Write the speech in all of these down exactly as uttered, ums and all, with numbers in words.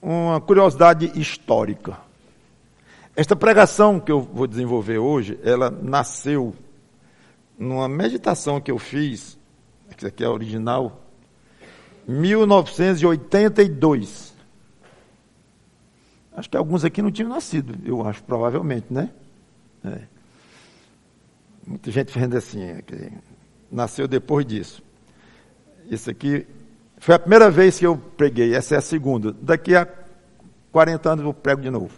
uma curiosidade histórica. Esta pregação que eu vou desenvolver hoje, ela nasceu numa meditação que eu fiz, que aqui é a original, mil novecentos e oitenta e dois. Acho que alguns aqui não tinham nascido, eu acho, provavelmente, né? É. Muita gente fazendo assim, que nasceu depois disso. Isso aqui foi a primeira vez que eu preguei, essa é a segunda. Daqui a quarenta anos eu prego de novo.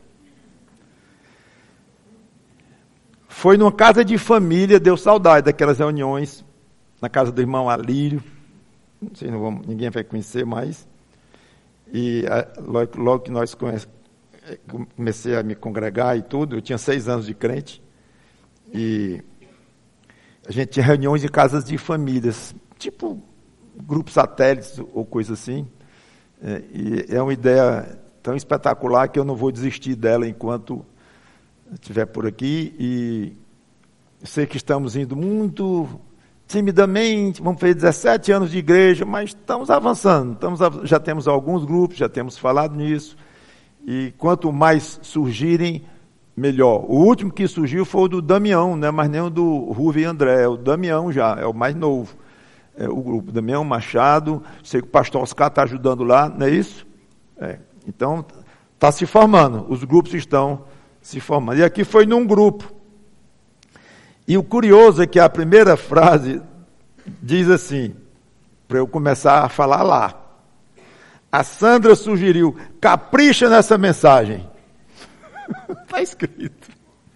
Foi numa casa de família, deu saudade daquelas reuniões, na casa do irmão Alírio, não sei, não vamos, ninguém vai conhecer mais. E logo, logo que nós conhece, comecei a me congregar e tudo, eu tinha seis anos de crente, e a gente tinha reuniões em casas de famílias, tipo grupos satélites ou coisa assim, é, e é uma ideia tão espetacular que eu não vou desistir dela enquanto estiver por aqui, e sei que estamos indo muito timidamente, vamos fazer dezessete anos de igreja, mas estamos avançando, estamos, já temos alguns grupos, já temos falado nisso, e quanto mais surgirem, melhor. O último que surgiu foi o do Damião, não é mais nem o do Rubem André, é o Damião já, é o mais novo. É o grupo Damião Machado, sei que o pastor Oscar está ajudando lá, não é isso? É. Então, está se formando, os grupos estão se formando. E aqui foi num grupo. E o curioso é que a primeira frase diz assim, para eu começar a falar lá. A Sandra sugeriu, capricha nessa mensagem. Está escrito.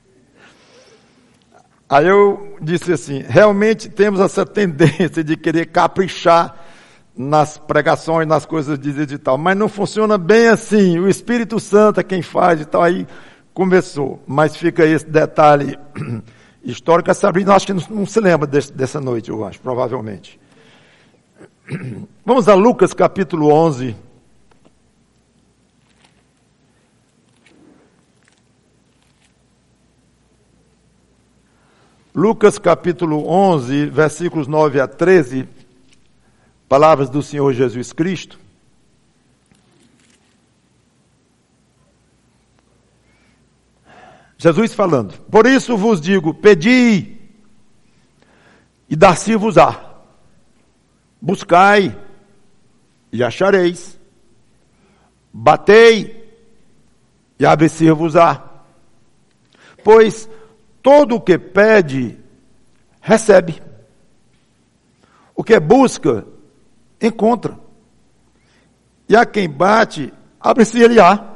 Aí eu disse assim, realmente temos essa tendência de querer caprichar nas pregações, nas coisas dizer e tal, mas não funciona bem assim, o Espírito Santo é quem faz e tal, aí começou. Mas fica esse detalhe histórico, a Sabrina acho que não, não se lembra desse, dessa noite, eu acho, provavelmente. Vamos a Lucas capítulo onze. Lucas capítulo onze, versículos nove a treze, palavras do Senhor Jesus Cristo. Jesus falando, por isso vos digo, pedi e dar-se-vos-á, buscai e achareis, batei e abre-se-vos-á, pois todo o que pede, recebe. O que busca, encontra. E a quem bate, abre-se-lhe-á.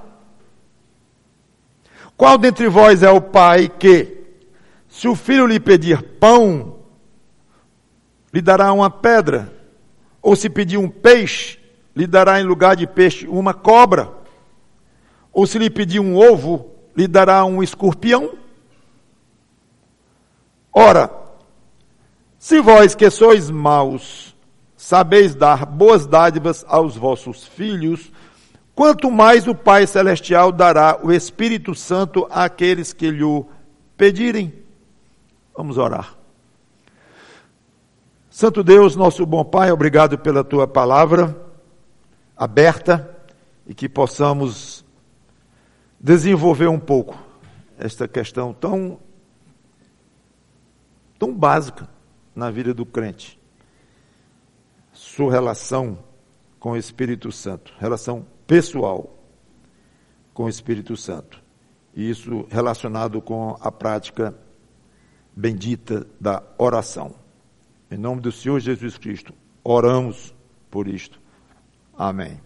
Qual dentre vós é o pai que, se o filho lhe pedir pão, lhe dará uma pedra? Ou se pedir um peixe, lhe dará em lugar de peixe uma cobra? Ou se lhe pedir um ovo, lhe dará um escorpião? Ora, se vós que sois maus, sabeis dar boas dádivas aos vossos filhos, quanto mais o Pai Celestial dará o Espírito Santo àqueles que lhe pedirem. Vamos orar. Santo Deus, nosso bom Pai, obrigado pela Tua palavra aberta e que possamos desenvolver um pouco esta questão tão tão básica na vida do crente. Sua relação com o Espírito Santo, relação pessoal com o Espírito Santo. E isso relacionado com a prática bendita da oração. Em nome do Senhor Jesus Cristo, oramos por isto. Amém.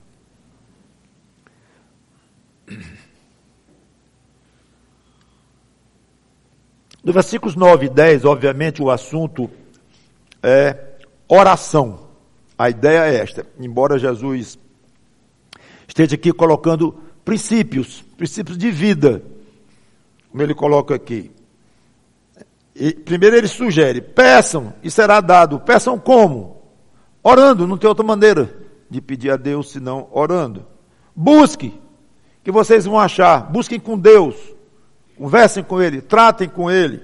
No versículos nove e dez, obviamente, o assunto é oração. A ideia é esta. Embora Jesus esteja aqui colocando princípios, princípios de vida, como ele coloca aqui. E, primeiro ele sugere, peçam e será dado. Peçam como? Orando, não tem outra maneira de pedir a Deus senão orando. Busque, que vocês vão achar. Busquem com Deus. Conversem com Ele, tratem com Ele.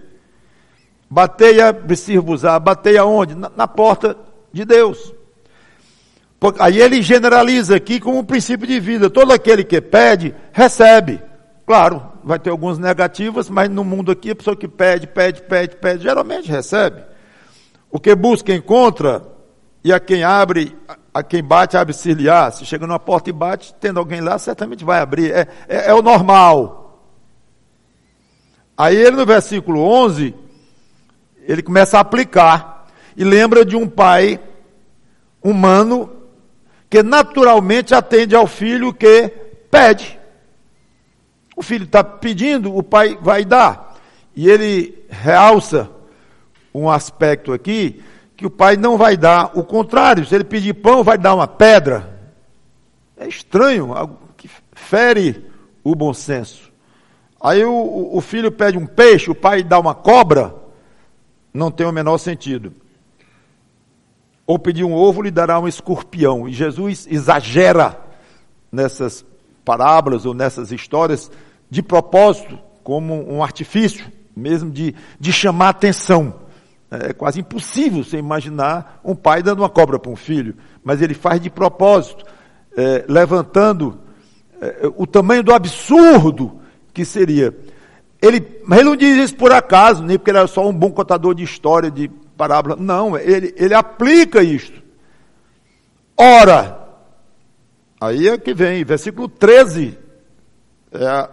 Batei a abre-se-vos-á. Batei aonde? Na, na porta de Deus. Aí ele generaliza aqui como um princípio de vida. Todo aquele que pede, recebe. Claro, vai ter algumas negativas, mas no mundo aqui a pessoa que pede, pede, pede, pede, geralmente recebe. O que busca, encontra, e a quem abre, a quem bate, abre-se-lhe-á. Se chega numa porta e bate, tendo alguém lá, certamente vai abrir. É, é, é o normal. Aí ele no versículo onze, ele começa a aplicar, e lembra de um pai humano que naturalmente atende ao filho que pede. O filho está pedindo, o pai vai dar. E ele realça um aspecto aqui, que o pai não vai dar o contrário. Se ele pedir pão, vai dar uma pedra. É estranho, algo que fere o bom senso. Aí o, o filho pede um peixe, o pai dá uma cobra. Não tem o menor sentido. Ou pedir um ovo, lhe dará um escorpião. E Jesus exagera nessas parábolas ou nessas histórias de propósito, como um artifício, mesmo de, de chamar atenção. É quase impossível você imaginar um pai dando uma cobra para um filho, mas ele faz de propósito, é, levantando é, o tamanho do absurdo que seria. Ele, mas ele não diz isso por acaso, nem porque ele era só um bom contador de história, de parábola. Não, ele, ele aplica isto. Ora, aí é que vem, versículo treze, é a,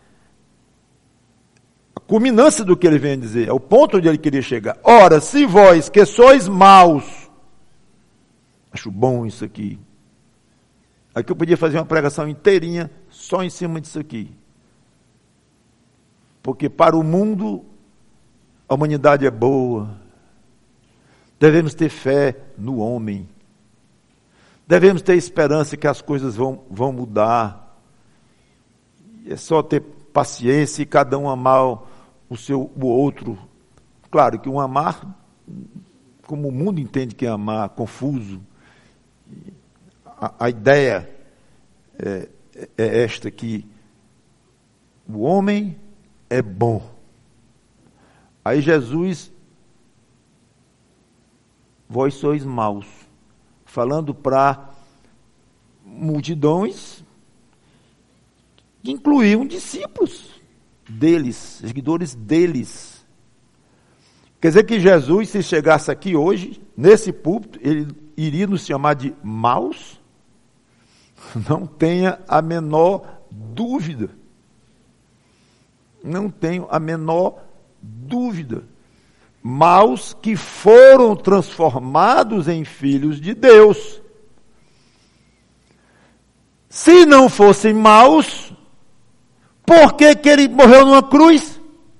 a culminância do que ele vem dizer, é o ponto onde ele queria chegar. Ora, se vós que sois maus, acho bom isso aqui, aqui eu podia fazer uma pregação inteirinha só em cima disso aqui. Porque para o mundo, a humanidade é boa. Devemos ter fé no homem. Devemos ter esperança que as coisas vão, vão mudar. É só ter paciência e cada um amar o, seu, o outro. Claro que um amar, como o mundo entende que é amar, confuso. A, a ideia é, é esta, que o homem é bom. Aí Jesus, vós sois maus, falando para multidões que incluíam discípulos deles, seguidores deles. Quer dizer que Jesus, se chegasse aqui hoje, nesse púlpito, ele iria nos chamar de maus? Não tenha a menor dúvida. Não tenho a menor dúvida. Maus que foram transformados em filhos de Deus. Se não fossem maus, por que que ele morreu numa cruz?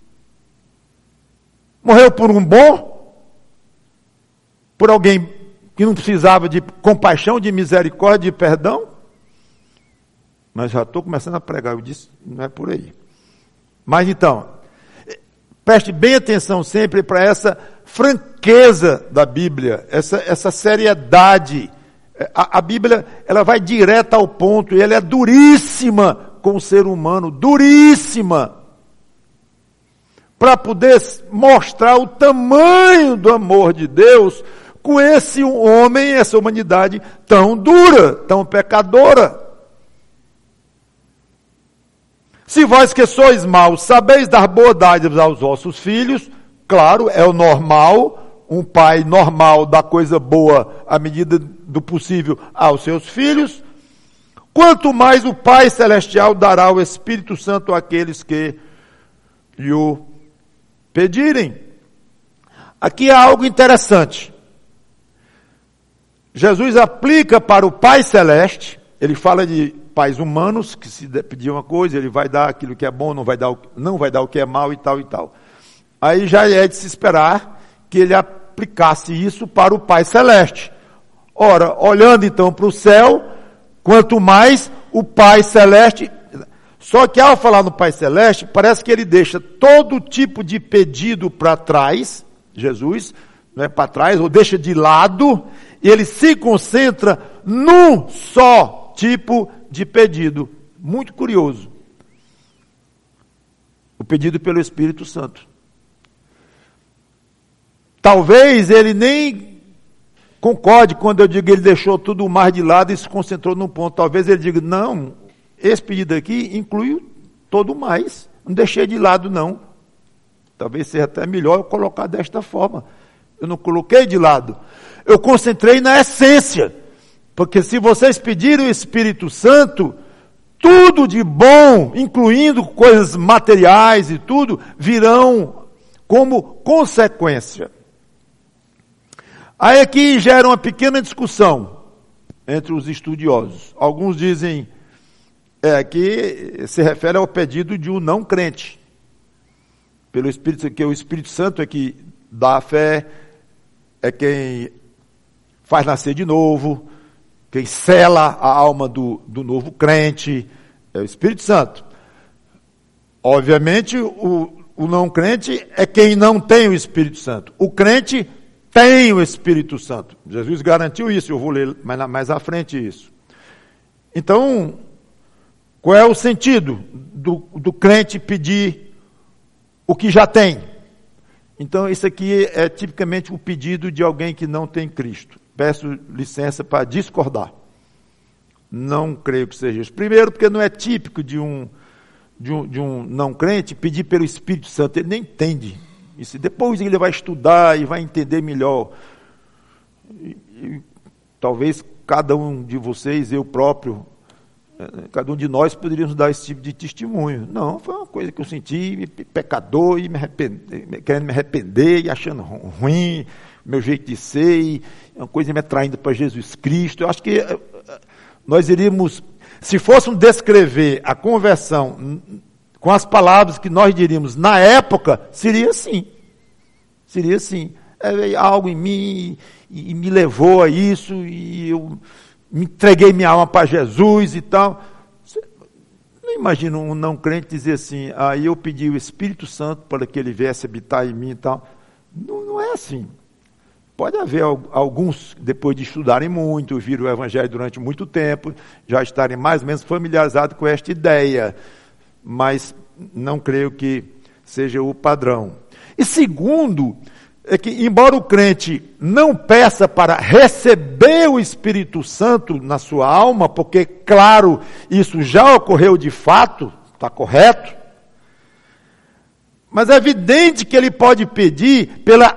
Morreu por um bom? Por alguém que não precisava de compaixão, de misericórdia, de perdão? Mas já estou começando a pregar, eu disse, não é por aí. Mas então, preste bem atenção sempre para essa franqueza da Bíblia, essa, essa seriedade. A, a Bíblia, ela vai direta ao ponto, e ela é duríssima com o ser humano, duríssima, para poder mostrar o tamanho do amor de Deus com esse homem, essa humanidade tão dura, tão pecadora. Se vós que sois maus, sabeis dar boa dádiva aos vossos filhos, claro, é o normal, um pai normal dá coisa boa à medida do possível aos seus filhos, quanto mais o Pai Celestial dará o Espírito Santo àqueles que lhe o pedirem. Aqui há algo interessante. Jesus aplica para o Pai Celeste, ele fala de pais humanos, que se pedir uma coisa, ele vai dar aquilo que é bom, não vai dar o, não vai dar o que é mal e tal e tal. Aí já é de se esperar que ele aplicasse isso para o Pai Celeste. Ora, olhando então para o céu, quanto mais o Pai Celeste, só que ao falar no Pai Celeste, parece que ele deixa todo tipo de pedido para trás, Jesus, não é para trás, ou deixa de lado, e ele se concentra num só tipo de pedido. Muito curioso. O pedido pelo Espírito Santo. Talvez ele nem concorde quando eu digo que ele deixou tudo mais de lado e se concentrou num ponto. Talvez ele diga, não, esse pedido aqui inclui todo o mais. Não deixei de lado, não. Talvez seja até melhor eu colocar desta forma. Eu não coloquei de lado. Eu concentrei na essência. Porque se vocês pedirem o Espírito Santo, tudo de bom, incluindo coisas materiais e tudo, virão como consequência. Aí aqui gera uma pequena discussão entre os estudiosos. Alguns dizem é, que se refere ao pedido de um não crente. Pelo Espírito, que o Espírito Santo é que dá a fé, é quem faz nascer de novo, quem sela a alma do, do novo crente, é o Espírito Santo. Obviamente, o, o não crente é quem não tem o Espírito Santo. O crente tem o Espírito Santo. Jesus garantiu isso, eu vou ler mais, mais à frente isso. Então, qual é o sentido do, do crente pedir o que já tem? Então, isso aqui é tipicamente o pedido de alguém que não tem Cristo. Peço licença para discordar. Não creio que seja isso. Primeiro, porque não é típico de um, de um, de um não crente pedir pelo Espírito Santo. Ele nem entende isso. Depois ele vai estudar e vai entender melhor. E, e, talvez cada um de vocês, eu próprio, cada um de nós poderíamos dar esse tipo de testemunho. Não, foi uma coisa que eu senti, pecador, e me arrepender, querendo me arrepender e achando ruim meu jeito de ser, e uma coisa me atraindo para Jesus Cristo. Eu acho que nós iríamos, se fôssemos descrever a conversão com as palavras que nós diríamos na época, seria assim. Seria assim. É, algo em mim e, e me levou a isso, e eu me entreguei minha alma para Jesus e tal. Você não imagina um não crente dizer assim, aí ah, eu pedi o Espírito Santo para que ele viesse habitar em mim e tal. Não, não é assim. Pode haver alguns, depois de estudarem muito, viram o Evangelho durante muito tempo, já estarem mais ou menos familiarizados com esta ideia, mas não creio que seja o padrão. E segundo, é que embora o crente não peça para receber o Espírito Santo na sua alma, porque, claro, isso já ocorreu de fato, está correto, mas é evidente que ele pode pedir pela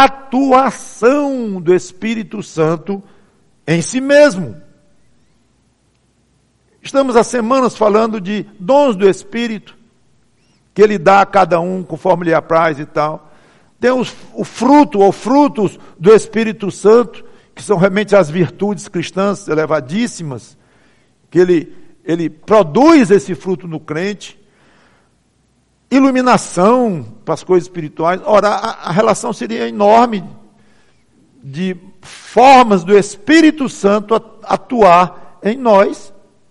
atuação do Espírito Santo em si mesmo. Estamos há semanas falando de dons do Espírito, que ele dá a cada um conforme lhe apraz e tal. Tem os, o fruto ou frutos do Espírito Santo, que são realmente as virtudes cristãs elevadíssimas, que ele, ele produz esse fruto no crente. Iluminação para as coisas espirituais. Ora, a, a relação seria enorme de formas do Espírito Santo atuar em nós.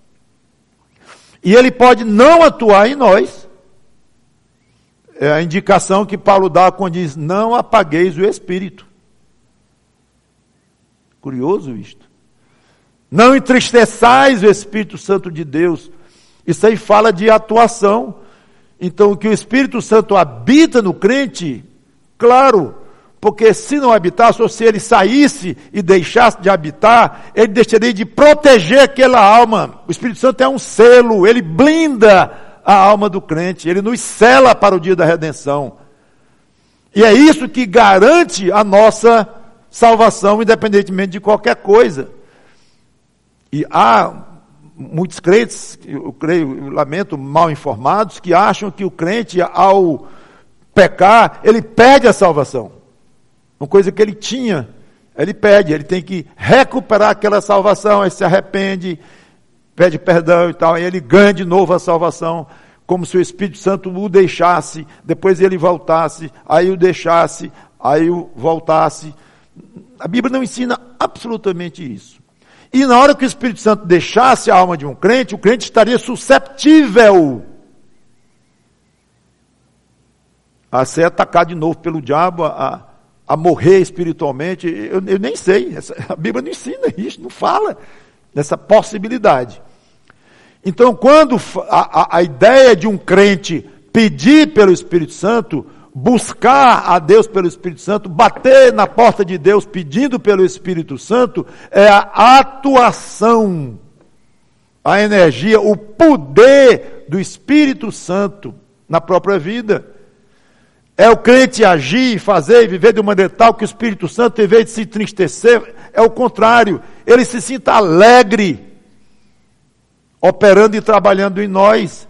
E ele pode não atuar em nós. É a indicação que Paulo dá quando diz, não apagueis o Espírito. Curioso isto. Não entristeçais o Espírito Santo de Deus. Isso aí fala de atuação. Então, que o Espírito Santo habita no crente, claro, porque se não habitasse, ou se ele saísse e deixasse de habitar, ele deixaria de proteger aquela alma. O Espírito Santo é um selo, ele blinda a alma do crente, ele nos sela para o dia da redenção. E é isso que garante a nossa salvação, independentemente de qualquer coisa. E há muitos crentes, eu creio, eu lamento, mal informados, que acham que o crente, ao pecar, ele perde a salvação. Uma coisa que ele tinha, ele perde, ele tem que recuperar aquela salvação, aí se arrepende, pede perdão e tal, aí ele ganha de novo a salvação, como se o Espírito Santo o deixasse, depois ele voltasse, aí o deixasse, aí o voltasse. A Bíblia não ensina absolutamente isso. E na hora que o Espírito Santo deixasse a alma de um crente, o crente estaria susceptível a ser atacado de novo pelo diabo, a, a morrer espiritualmente. Eu, eu nem sei, essa, a Bíblia não ensina isso, não fala dessa possibilidade. Então, quando a, a, a ideia de um crente pedir pelo Espírito Santo, buscar a Deus pelo Espírito Santo, bater na porta de Deus pedindo pelo Espírito Santo, é a atuação, a energia, o poder do Espírito Santo na própria vida. É o crente agir, fazer e viver de uma maneira tal que o Espírito Santo, em vez de se entristecer, é o contrário, ele se sinta alegre, operando e trabalhando em nós.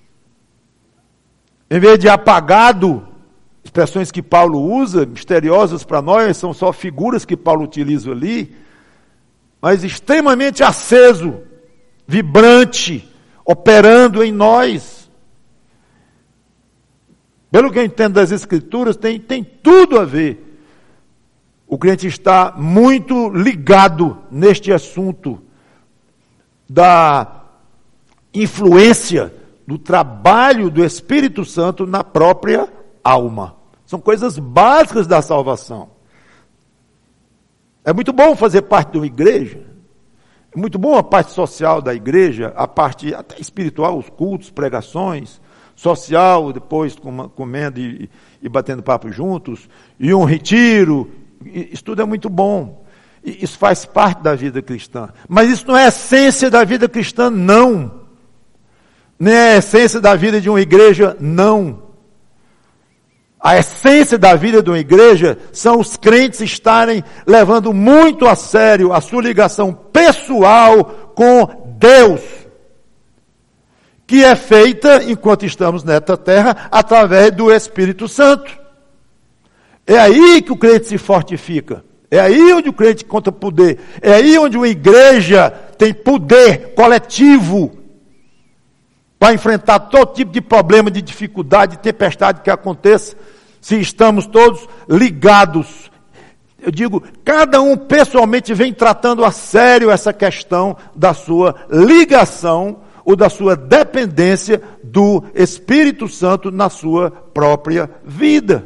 Em vez de apagado, expressões que Paulo usa, misteriosas para nós, são só figuras que Paulo utiliza ali, mas extremamente aceso, vibrante, operando em nós. Pelo que eu entendo das Escrituras, tem, tem tudo a ver. O crente está muito ligado neste assunto da influência do trabalho do Espírito Santo na própria alma. São coisas básicas da salvação. É muito bom fazer parte de uma igreja. É muito bom a parte social da igreja, a parte até espiritual, os cultos, pregações, social, depois comendo e, e batendo papo juntos, e um retiro. Isso tudo é muito bom. Isso faz parte da vida cristã. Mas isso não é a essência da vida cristã, não. Nem é a essência da vida de uma igreja, não. A essência da vida de uma igreja são os crentes estarem levando muito a sério a sua ligação pessoal com Deus, que é feita, enquanto estamos nesta terra, através do Espírito Santo. É aí que o crente se fortifica. É aí onde o crente conta poder. É aí onde uma igreja tem poder coletivo para enfrentar todo tipo de problema, de dificuldade, de tempestade que aconteça, se estamos todos ligados. Eu digo, cada um pessoalmente vem tratando a sério essa questão da sua ligação ou da sua dependência do Espírito Santo na sua própria vida.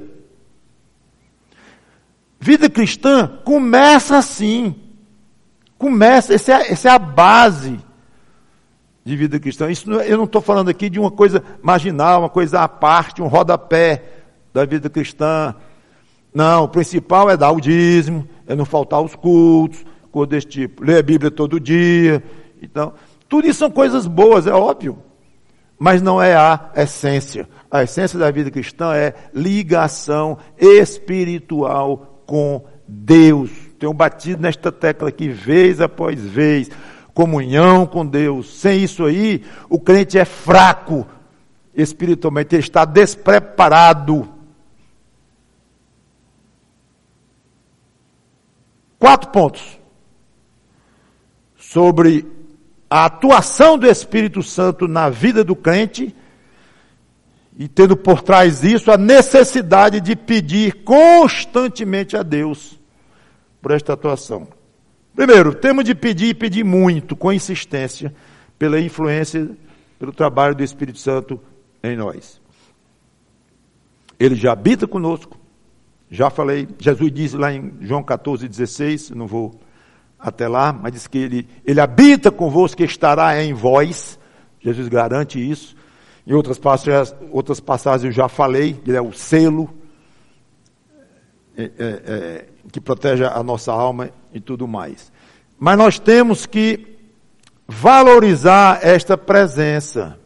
Vida cristã começa assim. Começa, essa é, essa é a base de vida cristã. Isso não, eu não estou falando aqui de uma coisa marginal, uma coisa à parte, um rodapé da vida cristã. Não, o principal é dar o dízimo, é não faltar aos cultos, coisa desse tipo. Ler a Bíblia todo dia. Então, tudo isso são coisas boas, é óbvio. Mas não é a essência. A essência da vida cristã é ligação espiritual com Deus. Tenho batido nesta tecla aqui vez após vez. Comunhão com Deus. Sem isso aí, o crente é fraco espiritualmente, ele está despreparado. Quatro pontos sobre a atuação do Espírito Santo na vida do crente e tendo por trás disso a necessidade de pedir constantemente a Deus por esta atuação. Primeiro, temos de pedir e pedir muito, com insistência, pela influência, pelo trabalho do Espírito Santo em nós. Ele já habita conosco, já falei, Jesus diz lá em João catorze, dezesseis, não vou até lá, mas diz que ele, ele habita convosco e estará em vós, Jesus garante isso. Em outras passagens, outras passagens eu já falei, ele é o selo é, é, é, que protege a nossa alma e tudo mais. Mas nós temos que valorizar esta presença,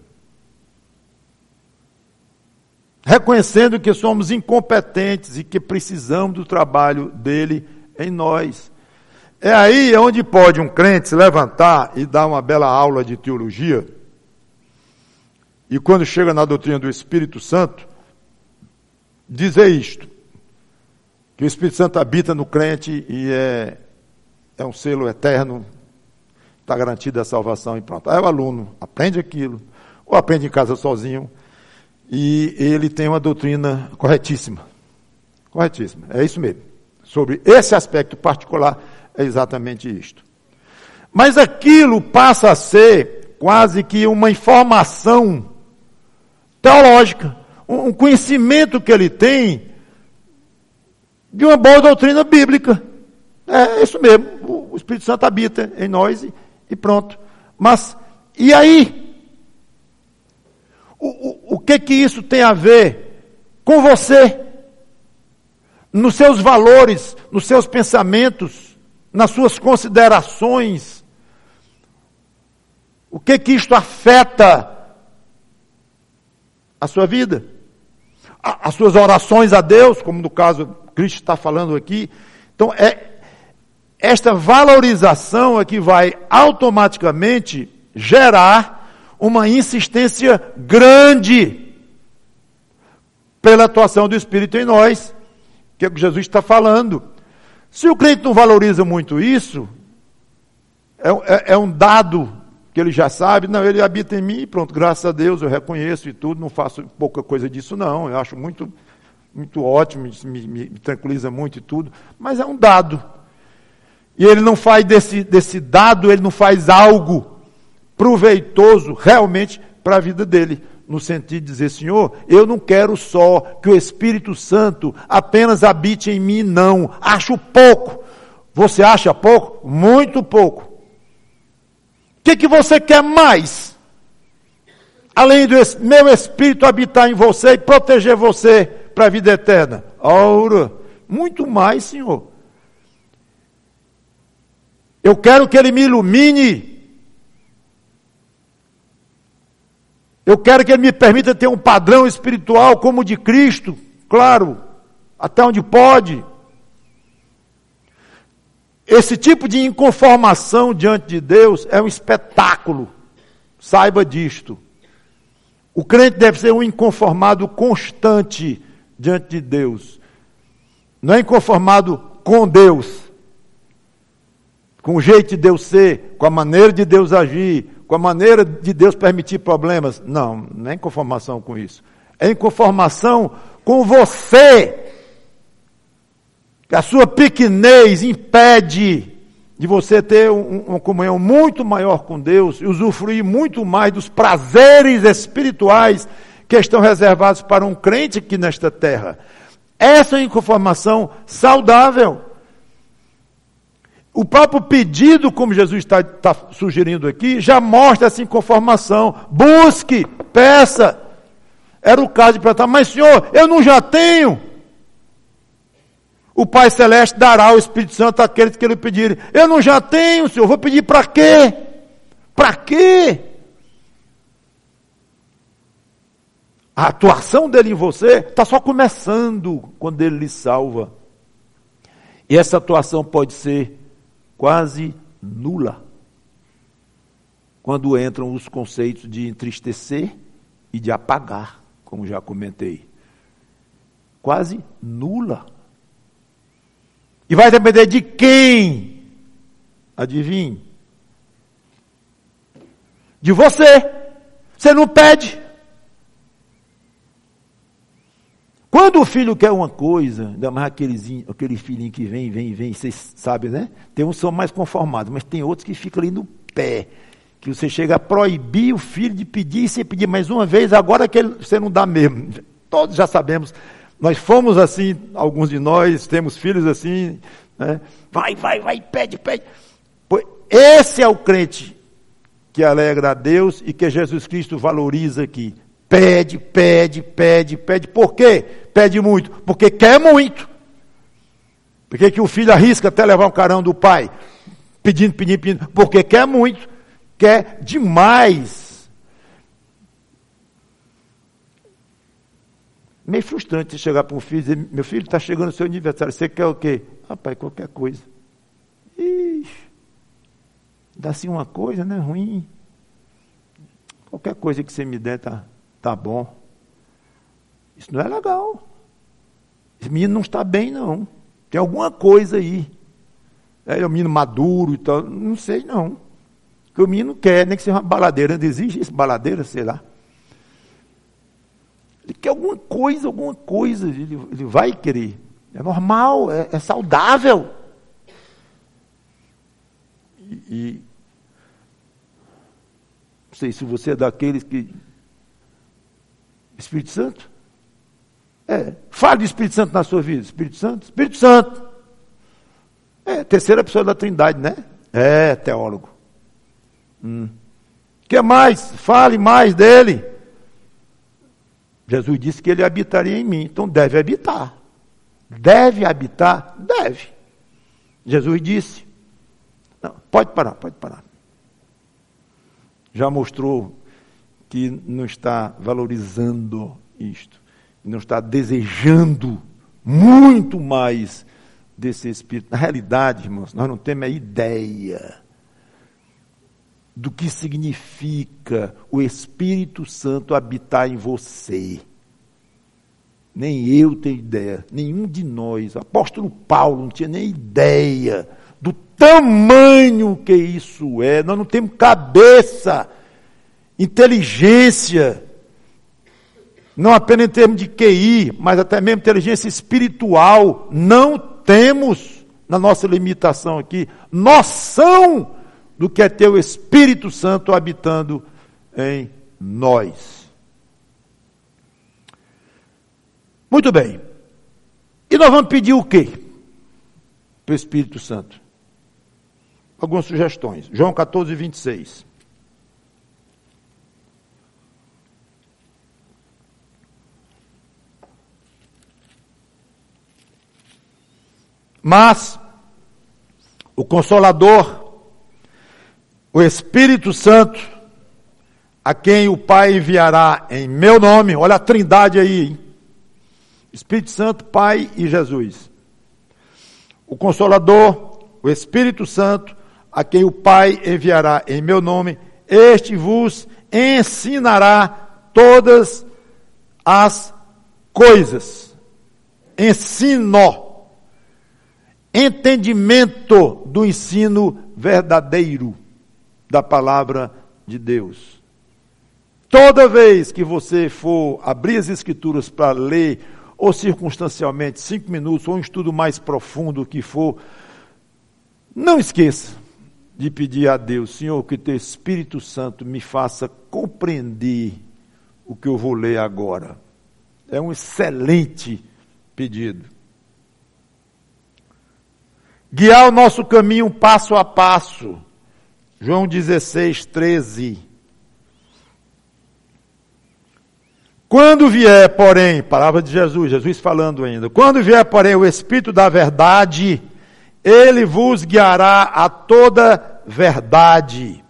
reconhecendo que somos incompetentes e que precisamos do trabalho dele em nós. É aí onde pode um crente se levantar e dar uma bela aula de teologia, e quando chega na doutrina do Espírito Santo, dizer isto, que o Espírito Santo habita no crente e é, é um selo eterno, está garantida a salvação e pronto. Aí o aluno aprende aquilo, ou aprende em casa sozinho, e ele tem uma doutrina corretíssima. Corretíssima, é isso mesmo. Sobre esse aspecto particular, é exatamente isto. Mas aquilo passa a ser quase que uma informação teológica, um conhecimento que ele tem de uma boa doutrina bíblica. É isso mesmo, o Espírito Santo habita em nós e, e pronto. Mas, e aí? O, o, o que que isso tem a ver com você, nos seus valores, nos seus pensamentos, nas suas considerações. O que que isto afeta a sua vida? As suas orações a Deus, como no caso Cristo está falando aqui. Então, é esta valorização é que vai automaticamente gerar uma insistência grande pela atuação do Espírito em nós, que é o que Jesus está falando. Se o crente não valoriza muito isso, é, é, é um dado que ele já sabe, não, ele habita em mim, pronto, graças a Deus, eu reconheço e tudo, não faço pouca coisa disso não, eu acho muito, muito ótimo, isso me, me, me tranquiliza muito e tudo, mas é um dado. E ele não faz desse, desse dado, ele não faz algo proveitoso realmente para a vida dele, no sentido de dizer, Senhor, eu não quero só que o Espírito Santo apenas habite em mim, não, acho pouco. Você acha pouco? Muito pouco. O que, que você quer mais? Além do meu Espírito habitar em você e proteger você para a vida eterna. Ora, muito mais, Senhor. Eu quero que Ele me ilumine. Eu quero que Ele me permita ter um padrão espiritual como o de Cristo. Claro, até onde pode. Esse tipo de inconformação diante de Deus é um espetáculo. Saiba disto. O crente deve ser um inconformado constante diante de Deus. Não é inconformado com Deus. Com o jeito de Deus ser, com a maneira de Deus agir, com a maneira de Deus permitir problemas. Não, não é inconformação com isso. É inconformação com você. Que a sua pequenez impede de você ter um, uma comunhão muito maior com Deus e usufruir muito mais dos prazeres espirituais que estão reservados para um crente aqui nesta terra. Essa é a inconformação saudável. O próprio pedido, como Jesus está, está sugerindo aqui, já mostra essa inconformação. Busque, peça. Era o caso de perguntar, mas Senhor, eu não já tenho. O Pai Celeste dará o Espírito Santo àqueles que Ele pedirem. Eu não já tenho, Senhor, vou pedir para quê? Para quê? A atuação dele em você está só começando quando Ele lhe salva. E essa atuação pode ser quase nula. Quando entram os conceitos de entristecer e de apagar, como já comentei. Quase nula. E vai depender de quem? Adivinhe? De você. Você não pede. Quando o filho quer uma coisa, ainda mais aquele, aquele filhinho que vem, vem, vem, vocês sabem, né? Tem uns que são mais conformados, mas tem outros que ficam ali no pé. Que você chega a proibir o filho de pedir, e você pedir mais uma vez, agora que ele, você não dá mesmo. Todos já sabemos. Nós fomos assim, alguns de nós, temos filhos assim, né? Vai, vai, vai, pede, pede. Esse é o crente que alegra a Deus e que Jesus Cristo valoriza aqui. Pede, pede, pede, pede. Por quê? Pede muito. Porque quer muito. Por que que o filho arrisca até levar o carão do pai? Pedindo, pedindo, pedindo. Porque quer muito. Quer demais. Meio frustrante você chegar para um filho e dizer, meu filho, está chegando o seu aniversário, você quer o quê? Rapaz, qualquer coisa. Ixi, dá assim uma coisa, né, ruim. Qualquer coisa que você me der tá, tá bom. Isso não é legal. Esse menino não está bem, não. Tem alguma coisa aí. É um menino maduro e tal, não sei não. Porque o menino quer, nem que seja uma baladeira, ainda existe isso, baladeira, sei lá. Ele quer alguma coisa, alguma coisa, ele, ele vai querer. É normal, é, é saudável. E, e não sei se você é daqueles que... Espírito Santo? É, fale do Espírito Santo na sua vida. Espírito Santo? Espírito Santo. É, terceira pessoa da Trindade, né? É, teólogo. Hum. O que mais? Fale mais dele. Jesus disse que ele habitaria em mim, então deve habitar. Deve habitar? Deve. Jesus disse. Não, pode parar, pode parar. Já mostrou que não está valorizando isto, não está desejando muito mais desse Espírito. Na realidade, irmãos, nós não temos a ideia do que significa o Espírito Santo habitar em você. Nem eu tenho ideia, nenhum de nós. O apóstolo Paulo não tinha nem ideia do tamanho que isso é. Nós não temos cabeça, inteligência, não apenas em termos de Q I, mas até mesmo inteligência espiritual. Não temos, na nossa limitação aqui, noção do que é ter o Espírito Santo habitando em nós. Muito bem. E nós vamos pedir o quê para o Espírito Santo? Algumas sugestões. João catorze, vinte e seis. Mas o Consolador, o Espírito Santo, a quem o Pai enviará em meu nome, olha a trindade aí, hein? Espírito Santo, Pai e Jesus. O Consolador, o Espírito Santo, a quem o Pai enviará em meu nome, este vos ensinará todas as coisas. Ensino. Entendimento do ensino verdadeiro da palavra de Deus. Toda vez que você for abrir as Escrituras para ler, ou circunstancialmente, cinco minutos, ou um estudo mais profundo que for, não esqueça de pedir a Deus, Senhor, que teu Espírito Santo me faça compreender o que eu vou ler agora. É um excelente pedido. Guiar o nosso caminho passo a passo. João dezesseis, treze. Quando vier, porém, palavra de Jesus, Jesus falando ainda, quando vier, porém, o Espírito da verdade, ele vos guiará a toda verdade.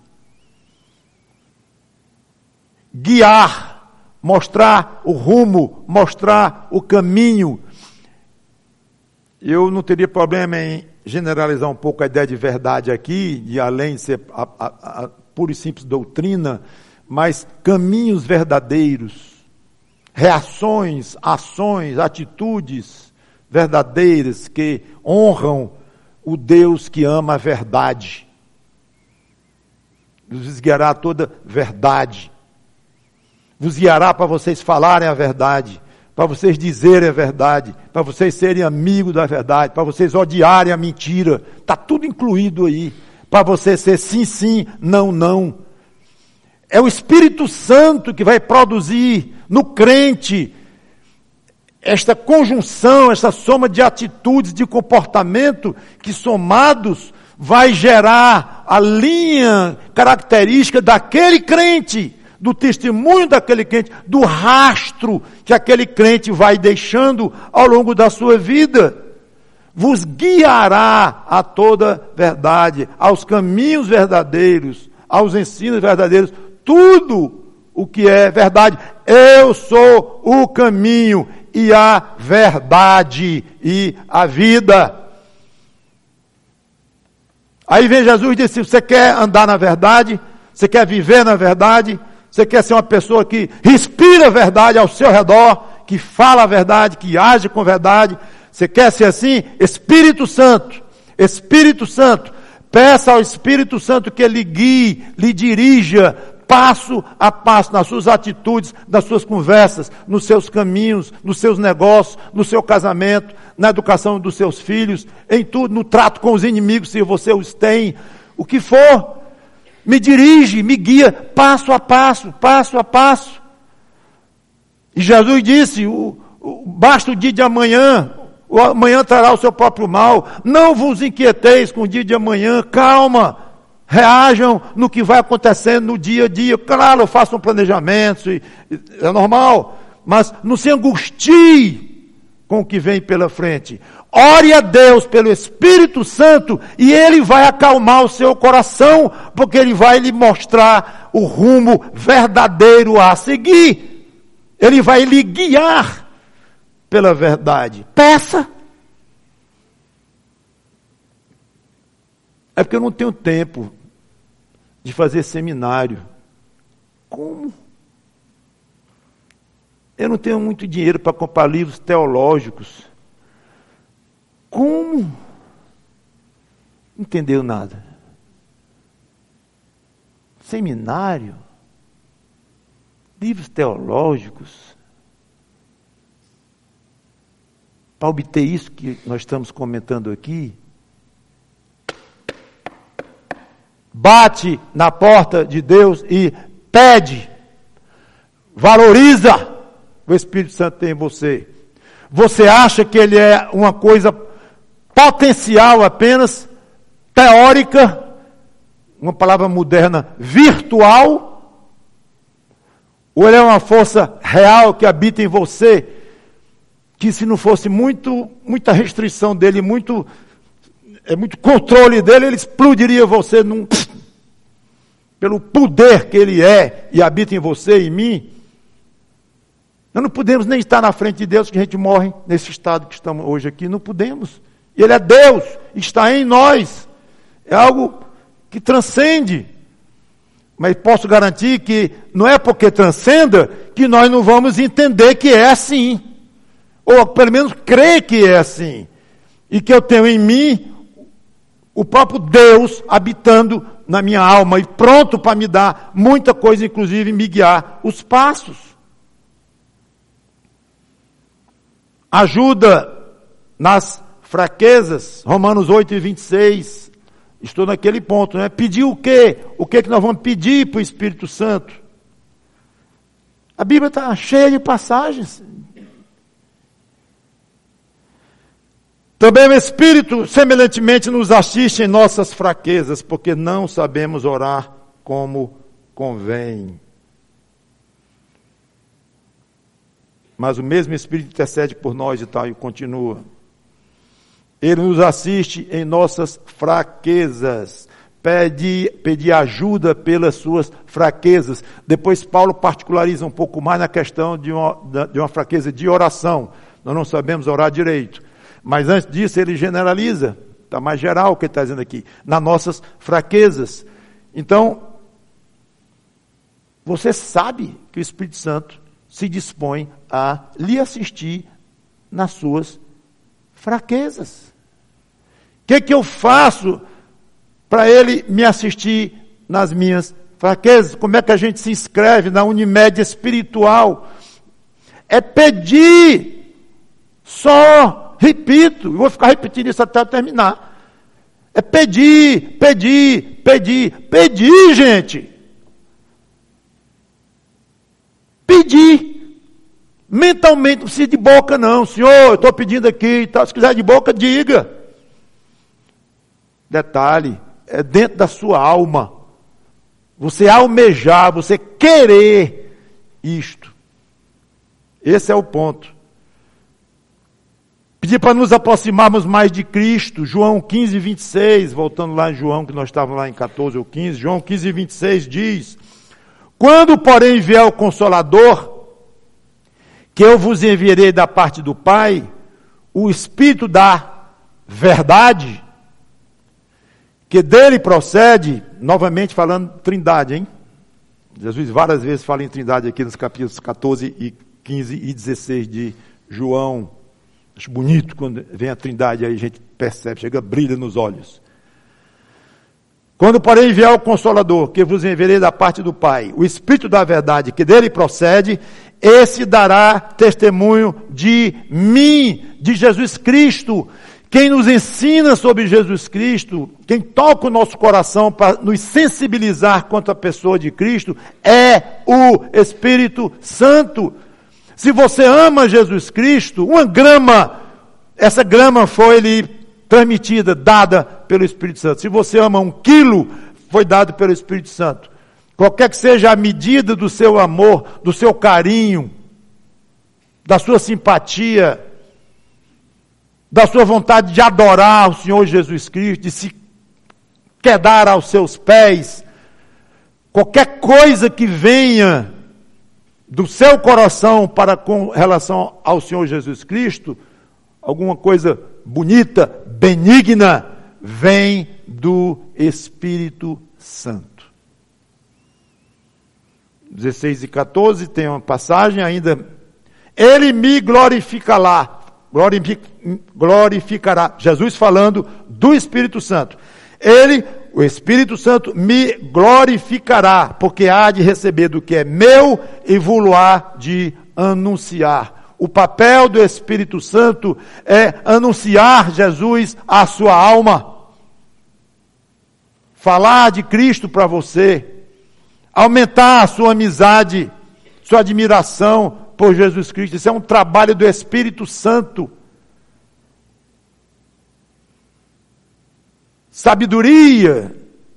Guiar, mostrar o rumo, mostrar o caminho. Eu não teria problema em generalizar um pouco a ideia de verdade aqui, e além de ser a, a, a pura e simples doutrina, mas caminhos verdadeiros, reações, ações, atitudes verdadeiras que honram o Deus que ama a verdade. Vos guiará toda verdade. Vos guiará para vocês falarem a verdade, para vocês dizerem a verdade, para vocês serem amigos da verdade, para vocês odiarem a mentira. Está tudo incluído aí. Para você ser sim, sim, não, não. É o Espírito Santo que vai produzir no crente esta conjunção, esta soma de atitudes, de comportamento, que somados vai gerar a linha característica daquele crente, do testemunho daquele crente, do rastro que aquele crente vai deixando ao longo da sua vida. Vos guiará a toda verdade, aos caminhos verdadeiros, aos ensinos verdadeiros, tudo o que é verdade. Eu sou o caminho e a verdade e a vida. Aí vem Jesus e diz: você quer andar na verdade? Você quer viver na verdade? Você quer ser uma pessoa que respira a verdade ao seu redor, que fala a verdade, que age com verdade? Você quer ser assim? Espírito Santo, Espírito Santo, peça ao Espírito Santo que lhe guie, lhe dirija, passo a passo, nas suas atitudes, nas suas conversas, nos seus caminhos, nos seus negócios, no seu casamento, na educação dos seus filhos, em tudo, no trato com os inimigos, se você os tem, o que for. Me dirige, me guia, passo a passo, passo a passo. E Jesus disse, o, o, basta o dia de amanhã, o amanhã trará o seu próprio mal. Não vos inquieteis com o dia de amanhã, calma, reajam no que vai acontecendo no dia a dia. Claro, façam planejamentos, e, e, é normal, mas não se angustie com o que vem pela frente. Ore a Deus pelo Espírito Santo e Ele vai acalmar o seu coração, porque Ele vai lhe mostrar o rumo verdadeiro a seguir. Ele vai lhe guiar pela verdade. Peça. É porque eu não tenho tempo de fazer seminário. Como? Eu não tenho muito dinheiro para comprar livros teológicos. Como? Não entendeu nada. Seminário? Livros teológicos? Para obter isso que nós estamos comentando aqui? Bate na porta de Deus e pede. Valoriza o Espírito Santo tem em você. Você acha que ele é uma coisa potencial apenas, teórica, uma palavra moderna, virtual? Ou ele é uma força real que habita em você, que se não fosse muito, muita restrição dele, muito, é muito controle dele, ele explodiria você num, pelo poder que ele é e habita em você e em mim? Nós não podemos nem estar na frente de Deus, que a gente morre nesse estado que estamos hoje aqui. Não podemos. Ele é Deus, está em nós. É algo que transcende. Mas posso garantir que não é porque transcenda que nós não vamos entender que é assim. Ou pelo menos crer que é assim. E que eu tenho em mim o próprio Deus habitando na minha alma e pronto para me dar muita coisa, inclusive me guiar os passos. Ajuda nas fraquezas, Romanos oito e vinte e seis, estou naquele ponto, né? Pedir o quê? O que, que nós vamos pedir para o Espírito Santo? A Bíblia está cheia de passagens. Também o Espírito, semelhantemente, nos assiste em nossas fraquezas, porque não sabemos orar como convém. Mas o mesmo Espírito intercede por nós e tal, e continua. Ele nos assiste em nossas fraquezas. Pede, pedir ajuda pelas suas fraquezas. Depois Paulo particulariza um pouco mais na questão de uma, de uma fraqueza de oração. Nós não sabemos orar direito. Mas antes disso ele generaliza. Está mais geral o que ele está dizendo aqui. Nas nossas fraquezas. Então, você sabe que o Espírito Santo se dispõe a lhe assistir nas suas fraquezas. O que, que eu faço para ele me assistir nas minhas fraquezas? Como é que a gente se inscreve na Unimed espiritual? É pedir. Só, repito, eu vou ficar repetindo isso até eu terminar. É pedir, pedir, pedir, pedir, gente. Pedir. Mentalmente, não precisa de boca não. Senhor, eu estou pedindo aqui e tal. Se quiser de boca, diga. Detalhe, é dentro da sua alma. Você almejar, você querer isto. Esse é o ponto. Pedir para nos aproximarmos mais de Cristo. João quinze, vinte e seis, voltando lá em João, que nós estávamos lá em catorze ou quinze. João quinze, vinte e seis diz: quando, porém, vier o Consolador, que eu vos enviarei da parte do Pai, o Espírito da verdade, que dele procede, novamente falando trindade, hein? Jesus várias vezes fala em trindade aqui nos capítulos catorze, e quinze e dezesseis de João. Acho bonito quando vem a trindade, aí a gente percebe, chega, brilha nos olhos. Quando, porém, vier o Consolador, que vos enviarei da parte do Pai, o Espírito da verdade, que dele procede, esse dará testemunho de mim, de Jesus Cristo. Quem nos ensina sobre Jesus Cristo, quem toca o nosso coração para nos sensibilizar quanto à pessoa de Cristo, é o Espírito Santo. Se você ama Jesus Cristo, uma grama, essa grama foi-lhe transmitida, dada pelo Espírito Santo. Se você ama um quilo, foi dado pelo Espírito Santo. Qualquer que seja a medida do seu amor, do seu carinho, da sua simpatia, da sua vontade de adorar o Senhor Jesus Cristo, de se quedar aos seus pés, qualquer coisa que venha do seu coração para com relação ao Senhor Jesus Cristo, alguma coisa bonita, benigna, vem do Espírito Santo. dezesseis e quatorze tem uma passagem ainda. Ele me glorificará, glorificará, Jesus falando do Espírito Santo. Ele, o Espírito Santo, me glorificará, porque há de receber do que é meu e vou-lo-á de anunciar. O papel do Espírito Santo é anunciar Jesus à sua alma. Falar de Cristo para você. Aumentar a sua amizade, sua admiração por Jesus Cristo. Isso é um trabalho do Espírito Santo. Sabedoria.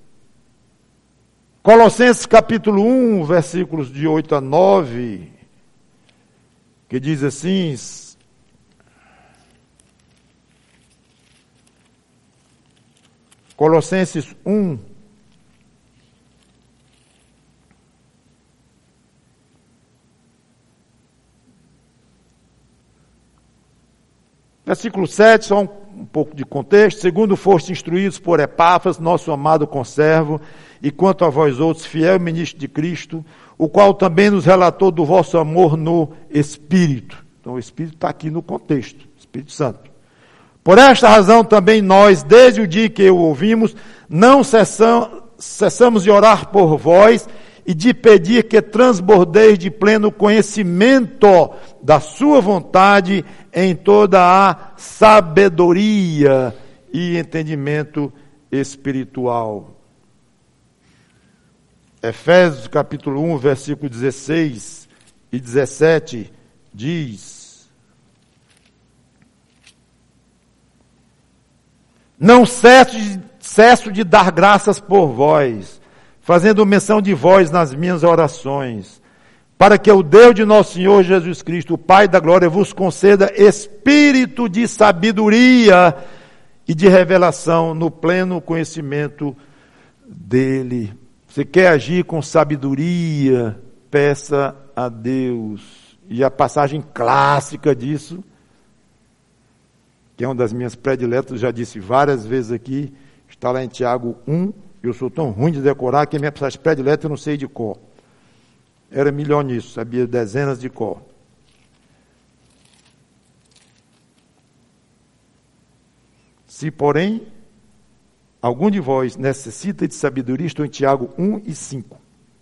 Colossenses capítulo um, versículos de oito a nove, que diz assim: Colossenses um, versículo sete, só um, um pouco de contexto. Segundo foste instruídos por Epáfras, nosso amado conservo, e quanto a vós outros, fiel ministro de Cristo, o qual também nos relatou do vosso amor no Espírito. Então o Espírito está aqui no contexto, Espírito Santo. Por esta razão também nós, desde o dia que o ouvimos, não cessam, cessamos de orar por vós e de pedir que transbordeis de pleno conhecimento da sua vontade em toda a sabedoria e entendimento espiritual. Efésios capítulo um, versículo dezesseis e dezessete diz: não cesso de, cesso de dar graças por vós, fazendo menção de vós nas minhas orações, para que o Deus de nosso Senhor Jesus Cristo, o Pai da glória, vos conceda espírito de sabedoria e de revelação no pleno conhecimento dele. Você quer agir com sabedoria? Peça a Deus. E a passagem clássica disso, que é uma das minhas prediletas, já disse várias vezes aqui, está lá em Tiago um. Eu sou tão ruim de decorar que a minha passagem predileta eu não sei de cor. Era melhor nisso, sabia dezenas de cor. Se, porém, algum de vós necessita de sabedoria, estou em Tiago um e cinco.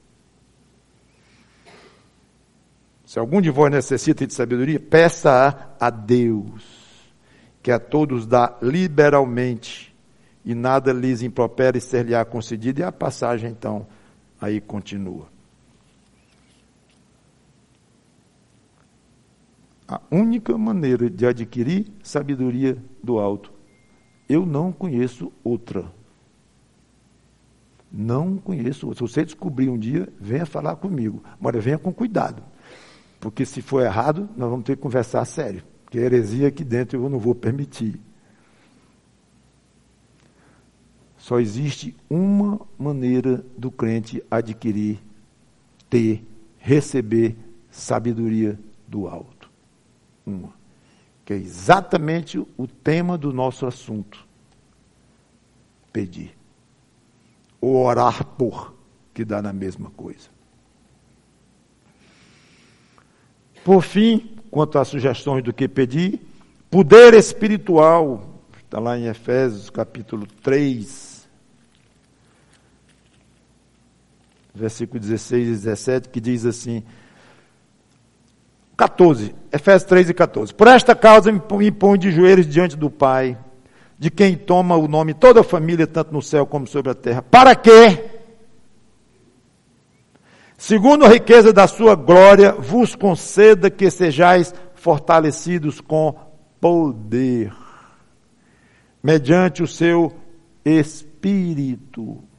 Se algum de vós necessita de sabedoria, peça a Deus, que a todos dá liberalmente, e nada lhes impropera e ser-lhe-á concedido. E a passagem, então, aí continua. A única maneira de adquirir sabedoria do alto, eu não conheço outra. Não conheço outra. Se você descobrir um dia, venha falar comigo. Agora, venha com cuidado. Porque se for errado, nós vamos ter que conversar sério. Porque a heresia aqui dentro eu não vou permitir. Só existe uma maneira do crente adquirir, ter, receber sabedoria do alto. Uma. Que é exatamente o tema do nosso assunto. Pedir. Ou orar por, que dá na mesma coisa. Por fim, quanto às sugestões do que pedir, poder espiritual, está lá em Efésios capítulo três, versículo dezesseis e dezessete, que diz assim, quatorze, Efésios três e quatorze. Por esta causa me ponho de joelhos diante do Pai, de quem toma o nome toda a família, tanto no céu como sobre a terra. Para quê? Segundo a riqueza da sua glória, vos conceda que sejais fortalecidos com poder, mediante o seu Espírito.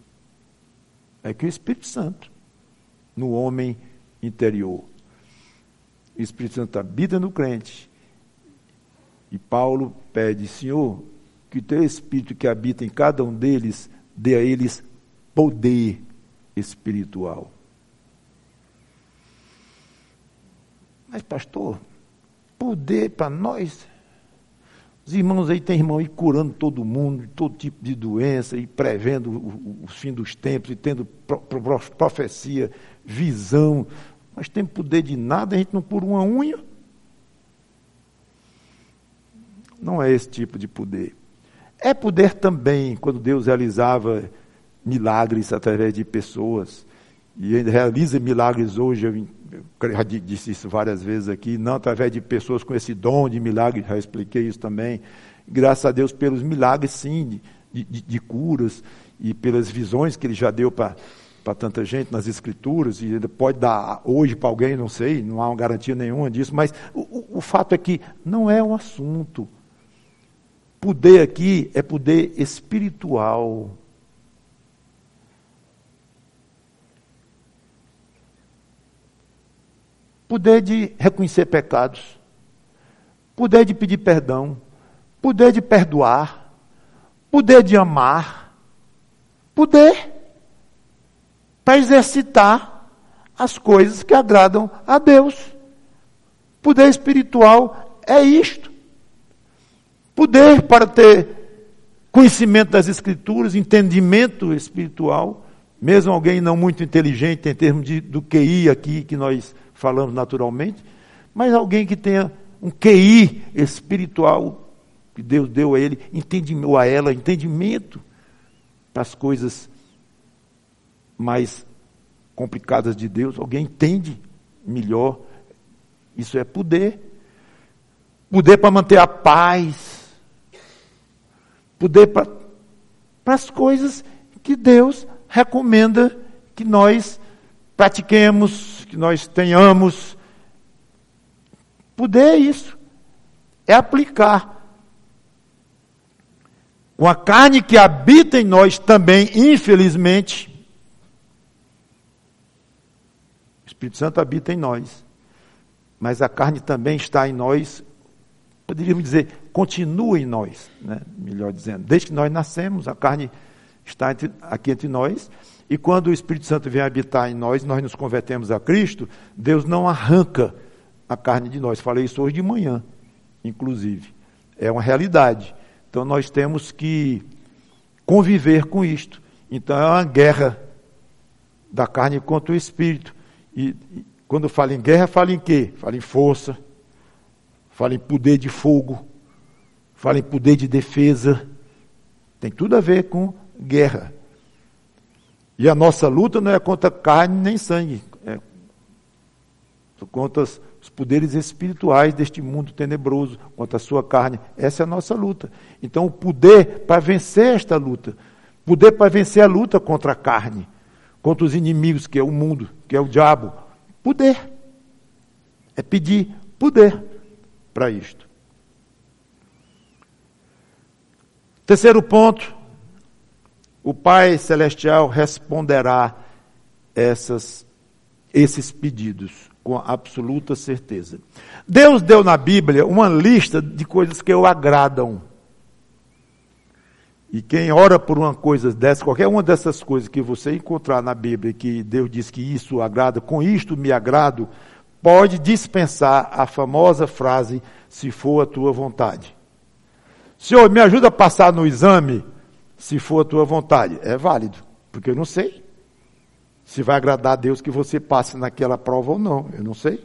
É que o Espírito Santo, no homem interior. o Espírito Santo habita no crente. E Paulo pede, Senhor, que o teu Espírito que habita em cada um deles, dê a eles poder espiritual. Mas, pastor, poder para nós? Os irmãos aí tem irmão aí curando todo mundo, todo tipo de doença, e prevendo o, o, o fim dos tempos, e tendo pro, pro, profecia, visão. Mas tem poder de nada, a gente não cura uma unha. Não é esse tipo de poder. É poder também, quando Deus realizava milagres através de pessoas, e ainda realiza milagres hoje, eu, eu já disse isso várias vezes aqui, não através de pessoas com esse dom de milagres, já expliquei isso também, graças a Deus pelos milagres sim, de, de, de curas, e pelas visões que Ele já deu para para tanta gente nas Escrituras, e ainda pode dar hoje para alguém, não sei, não há uma garantia nenhuma disso, mas o, o, o fato é que não é um assunto. Poder aqui é poder espiritual. Poder de reconhecer pecados, poder de pedir perdão, poder de perdoar, poder de amar, poder para exercitar as coisas que agradam a Deus. Poder espiritual é isto. Poder para ter conhecimento das Escrituras, entendimento espiritual, mesmo alguém não muito inteligente em termos de, do Q I aqui, que nós falamos naturalmente, mas alguém que tenha um Q I espiritual, que Deus deu a ele, entendimento, ou a ela, entendimento para as coisas mais complicadas de Deus, alguém entende melhor. Isso é poder. Poder para manter a paz. Poder para, para as coisas que Deus recomenda que nós pratiquemos, que nós tenhamos. Poder é isso. É aplicar. Com a carne que habita em nós também, infelizmente, o Espírito Santo habita em nós, mas a carne também está em nós, poderíamos dizer, continua em nós, né? Melhor dizendo, desde que nós nascemos, a carne está entre, aqui entre nós, e quando o Espírito Santo vem habitar em nós, nós nos convertemos a Cristo, Deus não arranca a carne de nós. Falei isso hoje de manhã, inclusive. É uma realidade. Então nós temos que conviver com isto. Então é uma guerra da carne contra o Espírito. E, e quando fala em guerra, fala em quê? Fala em força, fala em poder de fogo, fala em poder de defesa. Tem tudo a ver com guerra. E a nossa luta não é contra carne nem sangue, é contra os poderes espirituais deste mundo tenebroso, contra a sua carne. Essa é a nossa luta. Então o poder para vencer esta luta, poder para vencer a luta contra a carne, contra os inimigos, que é o mundo, que é o diabo. Poder. É pedir poder para isto. Terceiro ponto, o Pai Celestial responderá essas, esses pedidos com absoluta certeza. Deus deu na Bíblia uma lista de coisas que o agradam. E quem ora por uma coisa dessa, qualquer uma dessas coisas que você encontrar na Bíblia, que Deus diz que isso agrada, com isto me agrado, pode dispensar a famosa frase, se for a tua vontade. Senhor, me ajuda a passar no exame, se for a tua vontade. É válido, porque eu não sei se vai agradar a Deus que você passe naquela prova ou não, eu não sei.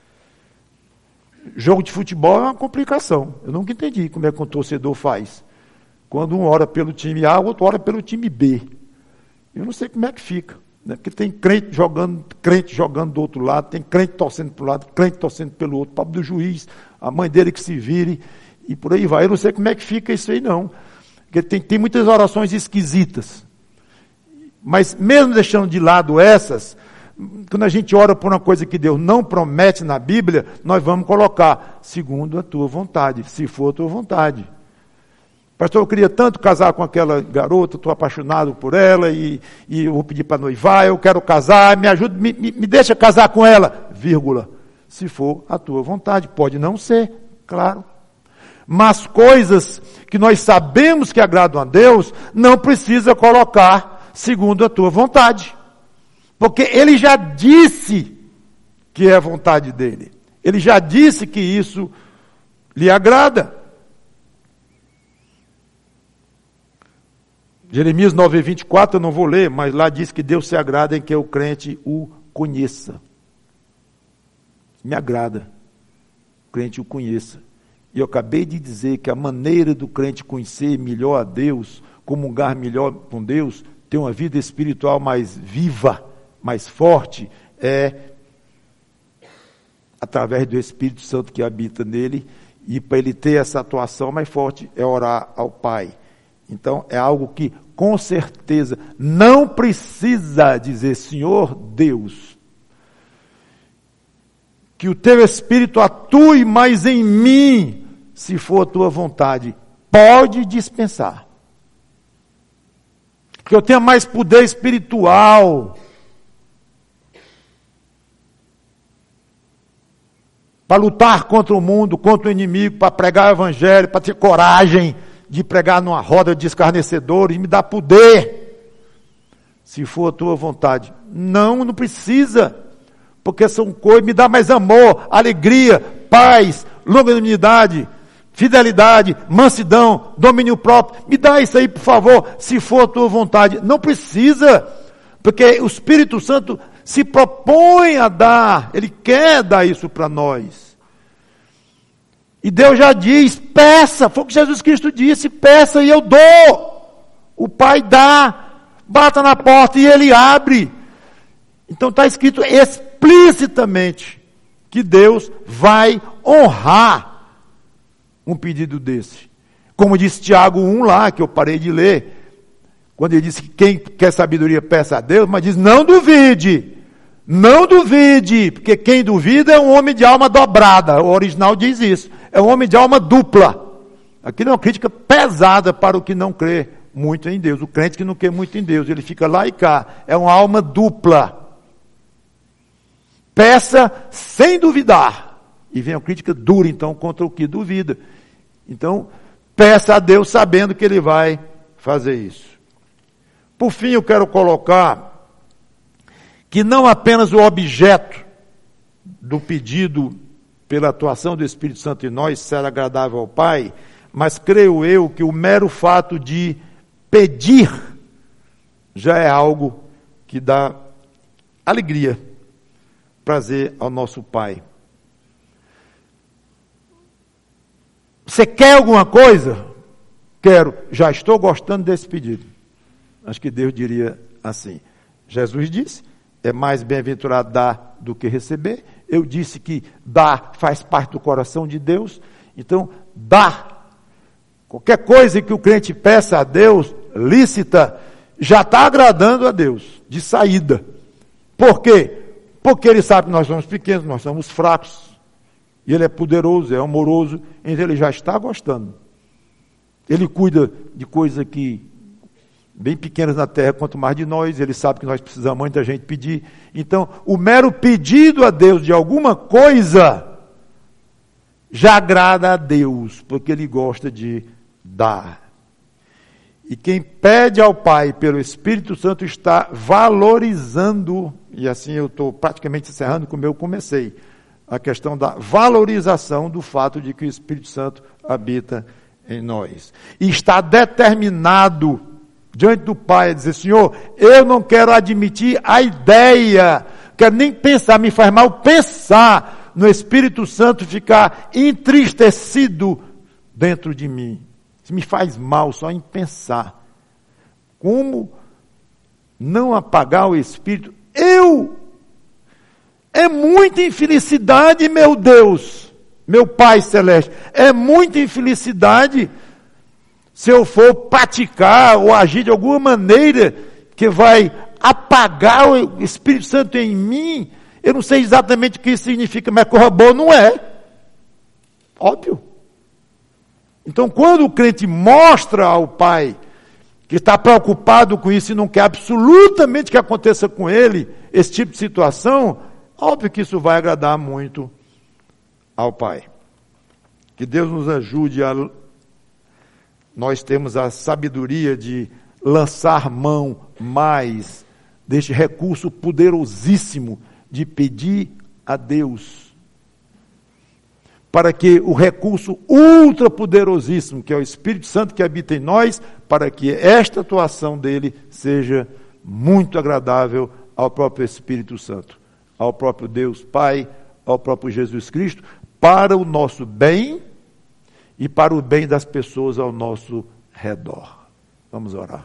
Jogo de futebol é uma complicação, eu nunca entendi como é que um torcedor faz. Quando um ora pelo time A, o outro ora pelo time B. Eu não sei como é que fica, né? Porque tem crente jogando, crente jogando do outro lado, tem crente torcendo para um lado, crente torcendo pelo outro, pobre do juiz, a mãe dele que se vire, e por aí vai. Eu não sei como é que fica isso aí não, porque tem, tem muitas orações esquisitas. Mas mesmo deixando de lado essas, quando a gente ora por uma coisa que Deus não promete na Bíblia, nós vamos colocar, segundo a tua vontade, se for a tua vontade. Pastor, eu queria tanto casar com aquela garota, estou apaixonado por ela, e, e eu vou pedir para noivar, eu quero casar, me ajuda, me, me, me deixa casar com ela, vírgula, se for a tua vontade. Pode não ser, claro. Mas coisas que nós sabemos que agradam a Deus, não precisa colocar segundo a tua vontade. Porque Ele já disse que é a vontade dEle. Ele já disse que isso lhe agrada. Jeremias nove, vinte e quatro, eu não vou ler, mas lá diz que Deus se agrada em que o crente o conheça. Me agrada. O crente o conheça. E eu acabei de dizer que a maneira do crente conhecer melhor a Deus, comungar melhor com Deus, ter uma vida espiritual mais viva, mais forte, é através do Espírito Santo que habita nele, e para ele ter essa atuação mais forte, é orar ao Pai. Então, é algo que, com certeza, não precisa dizer, Senhor Deus, que o teu Espírito atue mais em mim, se for a tua vontade. Pode dispensar. Que eu tenha mais poder espiritual. Para lutar contra o mundo, contra o inimigo, para pregar o evangelho, para ter coragem de pregar numa roda de escarnecedores, e me dá poder, se for a tua vontade. Não, não precisa, porque são coisas, me dá mais amor, alegria, paz, longanimidade, fidelidade, mansidão, domínio próprio. Me dá isso aí, por favor, se for a tua vontade. Não precisa, porque o Espírito Santo se propõe a dar, Ele quer dar isso para nós. E Deus já diz, peça, foi o que Jesus Cristo disse, peça e eu dou. O Pai dá, bata na porta e Ele abre. Então está escrito explicitamente que Deus vai honrar um pedido desse. Como disse Tiago um lá, que eu parei de ler, quando ele disse que quem quer sabedoria peça a Deus, mas diz, não duvide, não duvide, porque quem duvida é um homem de alma dobrada, o original diz isso. É um homem de alma dupla. Aqui não é uma crítica pesada para o que não crê muito em Deus. O crente que não crê muito em Deus, ele fica lá e cá. É uma alma dupla. Peça sem duvidar. E vem a crítica dura, então, contra o que duvida. Então, peça a Deus sabendo que Ele vai fazer isso. Por fim, eu quero colocar que não apenas o objeto do pedido pela atuação do Espírito Santo em nós, ser agradável ao Pai, mas creio eu que o mero fato de pedir já é algo que dá alegria, prazer ao nosso Pai. Você quer alguma coisa? Quero. Já estou gostando desse pedido. Acho que Deus diria assim. Jesus disse, é mais bem-aventurado dar do que receber. Eu disse que dar faz parte do coração de Deus. Então, dar. Qualquer coisa que o crente peça a Deus, lícita, já está agradando a Deus, de saída. Por quê? Porque Ele sabe que nós somos pequenos, nós somos fracos. E Ele é poderoso, é amoroso, então Ele já está gostando. Ele cuida de coisas que bem pequenas na terra, quanto mais de nós, Ele sabe que nós precisamos muita gente pedir. Então, o mero pedido a Deus de alguma coisa já agrada a Deus, porque Ele gosta de dar. E quem pede ao Pai pelo Espírito Santo está valorizando, e assim eu estou praticamente encerrando como eu comecei, a questão da valorização do fato de que o Espírito Santo habita em nós. E está determinado diante do Pai a dizer, Senhor, eu não quero admitir a ideia, quero nem pensar, me faz mal pensar no Espírito Santo ficar entristecido dentro de mim. Isso me faz mal só em pensar. Como não apagar o Espírito? Eu! É muita infelicidade, meu Deus, meu Pai Celeste, é muita infelicidade se eu for praticar ou agir de alguma maneira que vai apagar o Espírito Santo em mim. Eu não sei exatamente o que isso significa, mas coisa boa não é. Óbvio. Então, quando o crente mostra ao Pai que está preocupado com isso e não quer absolutamente que aconteça com ele esse tipo de situação, óbvio que isso vai agradar muito ao Pai. Que Deus nos ajude a nós temos a sabedoria de lançar mão mais deste recurso poderosíssimo de pedir a Deus, para que o recurso ultra poderosíssimo, que é o Espírito Santo que habita em nós, para que esta atuação dele seja muito agradável ao próprio Espírito Santo, ao próprio Deus Pai, ao próprio Jesus Cristo, para o nosso bem e para o bem das pessoas ao nosso redor. Vamos orar.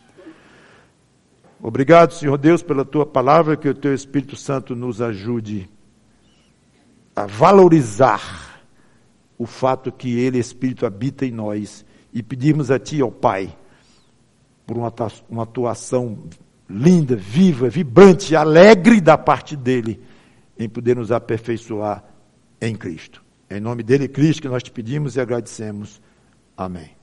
Obrigado, Senhor Deus, pela Tua palavra, que o Teu Espírito Santo nos ajude a valorizar o fato que Ele, Espírito, habita em nós, e pedimos a Ti, ó Pai, por uma, uma atuação linda, viva, vibrante, alegre da parte dEle, em poder nos aperfeiçoar em Cristo. Em nome dEle, Cristo, que nós te pedimos e agradecemos. Amém.